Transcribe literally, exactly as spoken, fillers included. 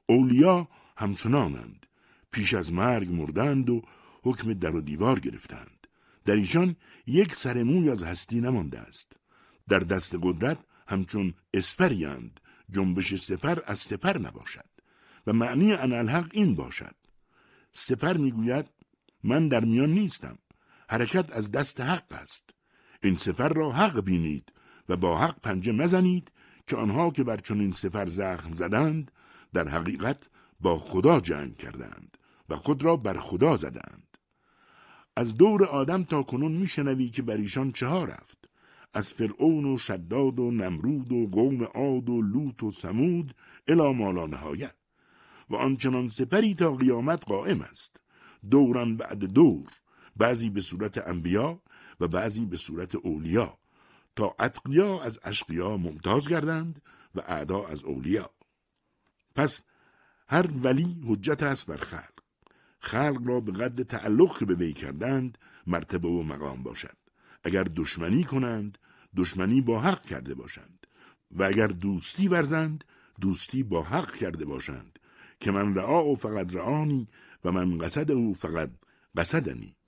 اولیا همچنانند، پیش از مرگ مردند و حکم در و دیوار گرفتند. در ایشان یک سر موی از هستی نمانده است. در دست قدرت همچون اسپریند، جنبش سپر از سپر نباشد. و معنی اناالحق این باشد: سپر میگوید من در میان نیستم، حرکت از دست حق است. این سپر را حق بینید و با حق پنجه مزنید که آنها که بر چنین سپر زخم زدند در حقیقت با خدا جنگ کردند و خود را بر خدا زدند. از دور آدم تا کنون میشنوی که بر ایشان چه ها رفت. از فرعون و شداد و نمرود و قوم عاد و لوط و ثمود الی ما لا نهایه. و آنچنان سپری تا قیامت قائم است، دوران بعد دور، بعضی به صورت انبیا و بعضی به صورت اولیا، تا اتقیا از اشقیا ممتاز گردند و اعدا از اولیا. پس هر ولی حجت است بر خلق. خلق را به قدر تعلق که به وی کردند مرتبه و مقام باشد. اگر دشمنی کنند دشمنی با حق کرده باشند و اگر دوستی ورزند دوستی با حق کرده باشند که من رعا و فقط رعانی و من قصد او فقط قصدنی.